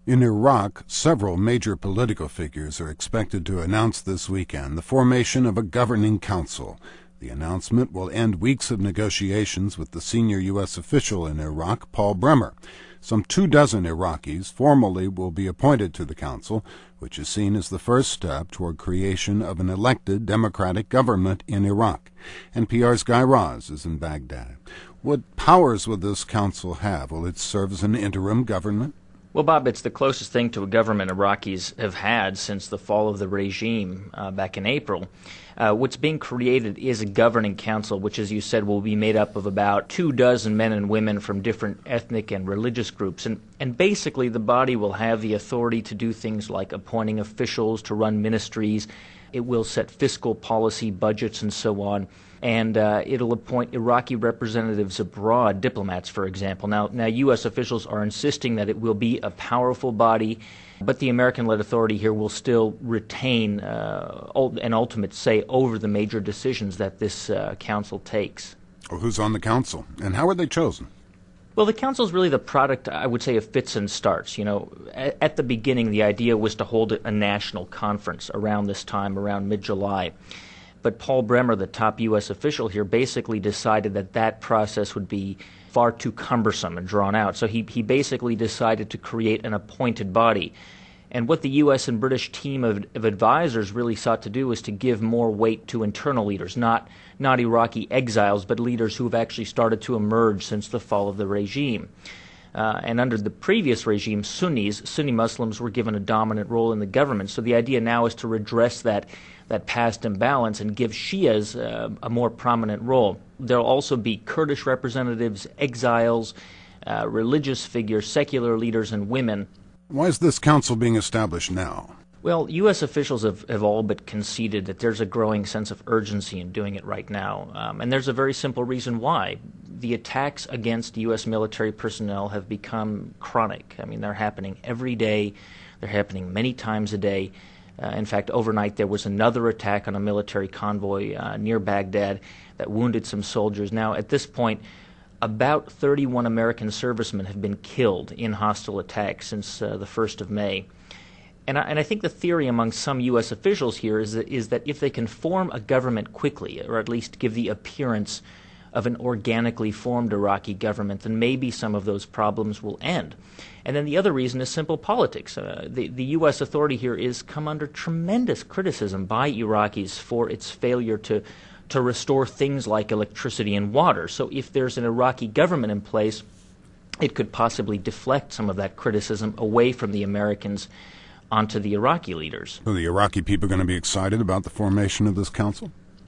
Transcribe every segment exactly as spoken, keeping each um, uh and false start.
In Iraq, several major political figures are expected to announce this weekend the formation of a governing council. The announcement will end weeks of negotiations with the senior U S official in Iraq, Paul Bremer. Some two dozen Iraqis formally will be appointed to the council, which is seen as the first step toward creation of an elected democratic government in Iraq. N P R's Guy Raz is in Baghdad. What powers will this council have? Will it serve as an interim government? Well, Bob, it's the closest thing to a government Iraqis have had since the fall of the regime uh, back in April. Uh, what's being created is a governing council, which, as you said, will be made up of about two dozen men and women from different ethnic and religious groups. And, and basically, the body will have the authority to do things like appointing officials to run ministries. It will set fiscal policy, budgets, and so on. And uh, it'll appoint Iraqi representatives abroad, diplomats, for example. Now, now, U S officials are insisting that it will be a powerful body, but the American-led authority here will still retain uh, an ultimate say over the major decisions that this uh, council takes. Well, who's on the council, and how are they chosen? Well, the council is really the product, I would say, of fits and starts. You know, at, at the beginning, the idea was to hold a national conference around this time, around mid-July. But Paul Bremer, the top U S official here, basically decided that that process would be far too cumbersome and drawn out. So he, he basically decided to create an appointed body. And what the U S and British team of, of advisors really sought to do was to give more weight to internal leaders, not, not Iraqi exiles, but leaders who have actually started to emerge since the fall of the regime. Uh, and under the previous regime, Sunnis, Sunni Muslims, were given a dominant role in the government. So the idea now is to redress that that past imbalance and give Shias uh, a more prominent role. There will also be Kurdish representatives, exiles, uh, religious figures, secular leaders, and women. Why is this council being established now? Well, U S officials have, have all but conceded that there's a growing sense of urgency in doing it right now. Um, and there's a very simple reason why. The attacks against U S military personnel have become chronic. I mean, they're happening every day. They're happening many times a day. Uh, in fact, overnight there was another attack on a military convoy uh, near Baghdad that wounded some soldiers. Now, at this point, about thirty-one American servicemen have been killed in hostile attacks since uh, the first of May. And I, and I think the theory among some U S officials here is that, is that if they can form a government quickly, or at least give the appearance of an organically formed Iraqi government, then maybe some of those problems will end. And then the other reason is simple politics. Uh, the, the U S authority here is come under tremendous criticism by Iraqis for its failure to, to restore things like electricity and water. So if there's an Iraqi government in place, it could possibly deflect some of that criticism away from the Americans onto the Iraqi leaders. So the Iraqi people are going to be excited about the formation of this council?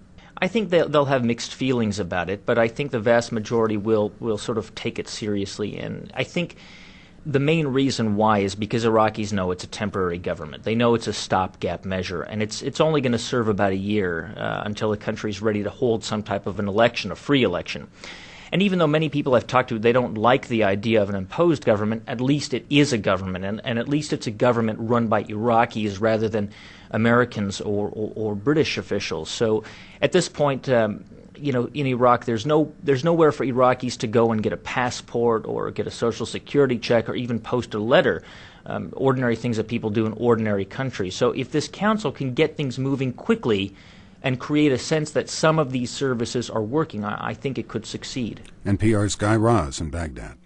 I think they'll, they'll have mixed feelings about it, but I think the vast majority will, will sort of take it seriously. And I think the main reason why is because Iraqis know it's a temporary government. They know it's a stopgap measure, and it's it's only going to serve about a year uh, until the country's ready to hold some type of an election, a free election. And even though many people I've talked to, they don't like the idea of an imposed government, at least it is a government, and, and at least it's a government run by Iraqis rather than Americans or, or, or British officials. So at this point, um, you know, in Iraq, there's no there's nowhere for Iraqis to go and get a passport or get a social security check or even post a letter, um, ordinary things that people do in ordinary countries. So if this council can get things moving quickly and create a sense that some of these services are working, I, I think it could succeed. N P R's Guy Raz in Baghdad.